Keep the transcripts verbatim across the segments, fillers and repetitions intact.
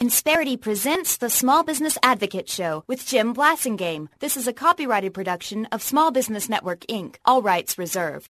Insperity presents the Small Business Advocate Show with Jim Blasingame. This is a copyrighted production of Small Business Network, Incorporated. All rights reserved.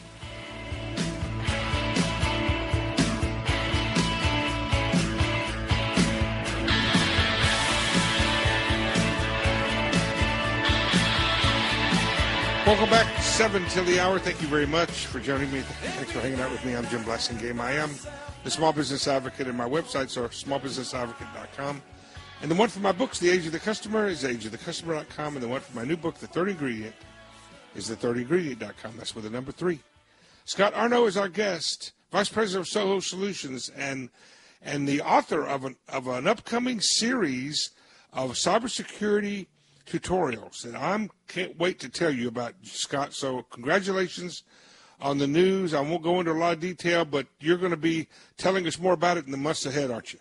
Welcome back, seven till the hour. Thank you very much for joining me. Thanks for hanging out with me. I'm Jim Blasingame. I am the Small Business Advocate, and my websites are small business advocate dot com. And the one for my books, The Age of the Customer, is age of the customer dot com. And the one for my new book, The Third Ingredient, is the third ingredient dot com. That's with the number three. Scott Arno is our guest, Vice President of Soho Solutions, and and the author of an of an upcoming series of cybersecurity tutorials. And I can't wait to tell you about, Scott. So congratulations on the news. I won't go into a lot of detail, but you're going to be telling us more about it in the months ahead, aren't you?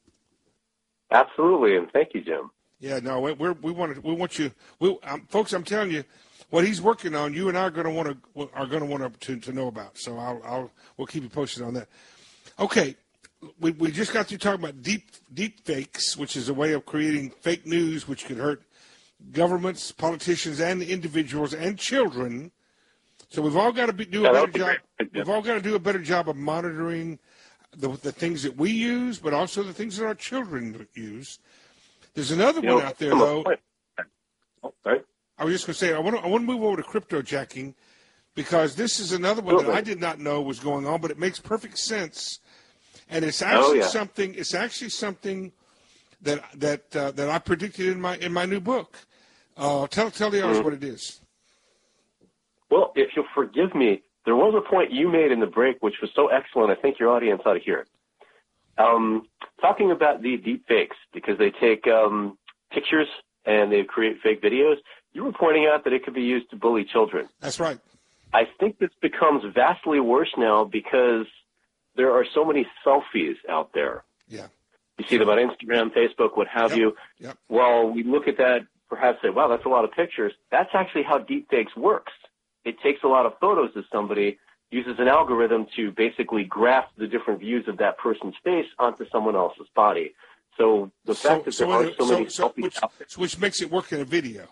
Absolutely, and thank you, Jim. Yeah, no, we're, we want to, we want you, we, um, folks. I'm telling you, what he's working on, you and I are going to want to are going to want to to know about. So I'll, I'll we'll keep you posted on that. Okay, we we just got through talking about deep deep fakes, which is a way of creating fake news, which could hurt governments, politicians, and individuals and children. So we've all got to be, do a yeah, better job. We've all got to do a better job of monitoring the, the things that we use, but also the things that our children use. There's another you one know, out there, though. Oh, sorry. I was just going to say, I want to I want to move over to cryptojacking, because this is another one Absolutely. that I did not know was going on, but it makes perfect sense, and it's actually oh, yeah. something. It's actually something that that uh, that I predicted in my in my new book. Uh, tell tell the audience mm-hmm. what it is. Well, if you'll forgive me, there was a point you made in the break which was so excellent, I think your audience ought to hear it. Um, talking about the deep fakes, because they take um, pictures and they create fake videos, you were pointing out that it could be used to bully children. That's right. I think this becomes vastly worse now because there are so many selfies out there. Yeah. You see them on Instagram, Facebook, what have yep. you. Yep. Well, we look at that, perhaps say, wow, that's a lot of pictures. That's actually how deepfakes works. It takes a lot of photos of somebody, uses an algorithm to basically graft the different views of that person's face onto someone else's body. So the so, fact that so there are it, so, so many so selfies which, out there. which makes it work in a video.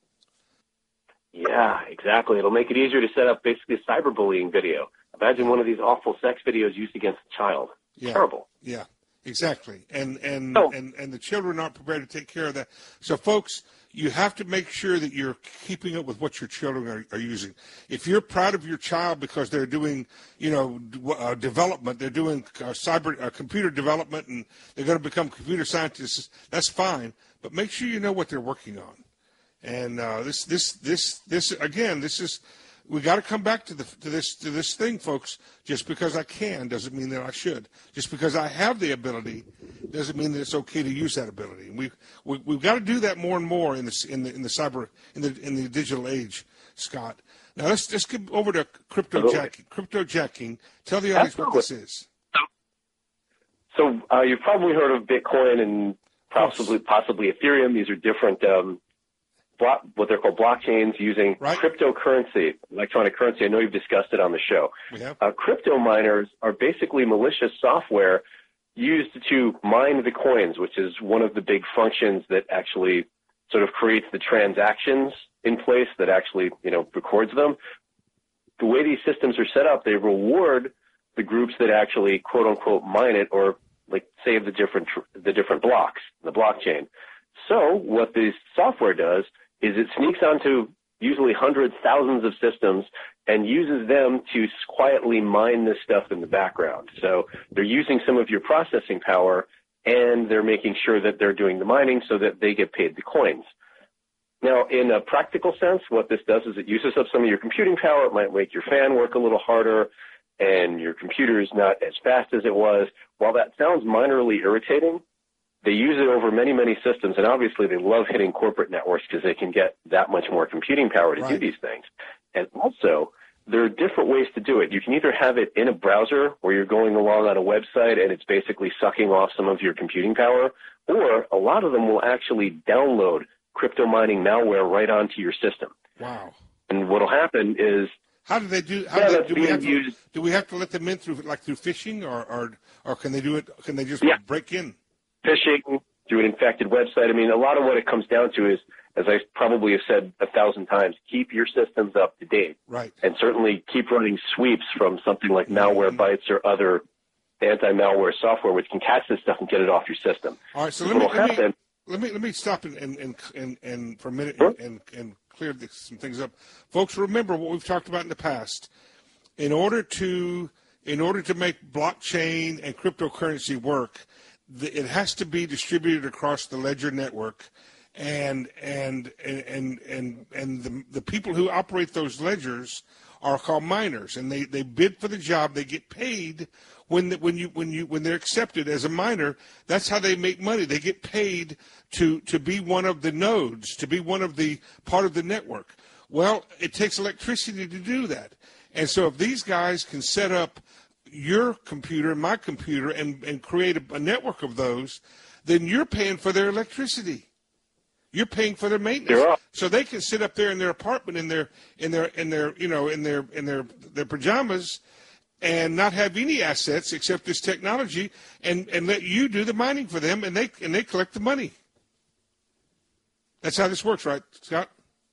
Yeah, exactly. It'll make it easier to set up basically a cyberbullying video. Imagine one of these awful sex videos used against a child. Yeah. Terrible. Yeah, exactly. And and, Oh. and and the children aren't prepared to take care of that. So, folks, you have to make sure that you're keeping up with what your children are, are using. If you're proud of your child because they're doing, you know, uh, development, they're doing uh, cyber uh, computer development, and they're going to become computer scientists, that's fine. But make sure you know what they're working on. And uh, this, this, this, this again, this is. We got to come back to the to this to this thing, folks. Just because I can doesn't mean that I should. Just because I have the ability doesn't mean that it's okay to use that ability. And we, we we've got to do that more and more in the in the in the cyber in the in the digital age, Scott. Now let's let's get over to cryptojacking. Cryptojacking. Tell the audience Absolutely. what this is. So uh, you've probably heard of Bitcoin and possibly possibly Ethereum. These are different. Um, Block, what they're called blockchains using right. cryptocurrency, electronic currency. I know you've discussed it on the show. We have. Uh, crypto miners are basically malicious software used to mine the coins, which is one of the big functions that actually sort of creates the transactions in place that actually, you know, records them. The way these systems are set up, they reward the groups that actually, quote unquote, mine it or like save the different the different blocks, the blockchain. So what this software does is it sneaks onto usually hundreds, thousands of systems and uses them to quietly mine this stuff in the background. So they're using some of your processing power, and they're making sure that they're doing the mining so that they get paid the coins. Now, in a practical sense, what this does is it uses up some of your computing power. It might make your fan work a little harder, and your computer is not as fast as it was. While that sounds minorly irritating, they use it over many, many systems, and obviously they love hitting corporate networks because they can get that much more computing power to right. do these things. And also, there are different ways to do it. You can either have it in a browser where you're going along on a website and it's basically sucking off some of your computing power, or a lot of them will actually download crypto mining malware right onto your system. Wow. And what will happen is How do they do? How yeah, do, they, that's do we being have to, used. do we have to let them in through like through phishing, or or, or can they do it? Can they just Yeah. break in? phishing, through an infected website. I mean, a lot of what it comes down to is, as I probably have said a thousand times, keep your systems up to date. Right. And certainly keep running sweeps from something like Malwarebytes or other anti-malware software, which can catch this stuff and get it off your system. All right, so let me, let me, let me let me stop and and and, and for a minute sure. and, and and clear this, some things up, folks. Remember what we've talked about in the past. In order to in order to make blockchain and cryptocurrency work, the, it has to be distributed across the Ledger network, and and and and and, and the the people who operate those ledgers are called miners, and they, they bid for the job. They get paid when the, when you when you when they're accepted as a miner. That's how they make money. They get paid to to be one of the nodes, to be one of the part of the network. Well, it takes electricity to do that, and so if these guys can set up your computer and my computer and and create a, a network of those, then you're paying for their electricity. You're paying for their maintenance, so they can sit up there in their apartment in their in their in their you know in their in their their pajamas, and not have any assets except this technology, and, and let you do the mining for them, and they and they collect the money. That's how this works, right, Scott?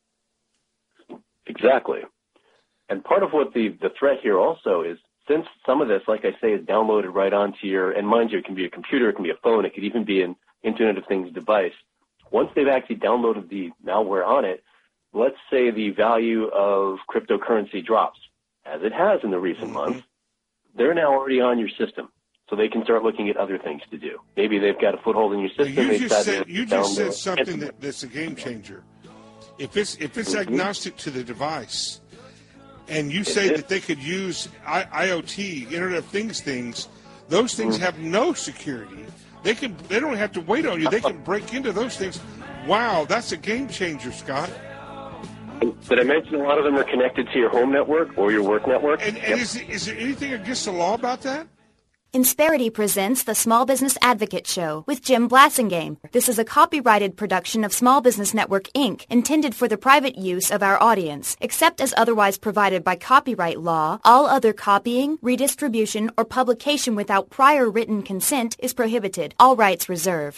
Exactly. And part of what the the threat here also is, since some of this, like I say, is downloaded right onto your, and mind you, it can be a computer, it can be a phone, it could even be an Internet of Things device. Once they've actually downloaded the malware on it, let's say the value of cryptocurrency drops, as it has in the recent mm-hmm. months, they're now already on your system. So they can start looking at other things to do. Maybe they've got a foothold in your system. You just said, to you just said something that, that's a game changer. If it's, if it's mm-hmm. agnostic to the device, and you say that they could use I- IoT, Internet of Things things, those things mm-hmm. have no security. They can. They don't have to wait on you. They can break into those things. Wow, that's a game changer, Scott. Did I mention a lot of them are connected to your home network or your work network? And, and yep. is, is there anything against the law about that? Insperity presents the Small Business Advocate Show with Jim Blasingame. This is a copyrighted production of Small Business Network, Incorporated, intended for the private use of our audience. Except as otherwise provided by copyright law, all other copying, redistribution, or publication without prior written consent is prohibited. All rights reserved.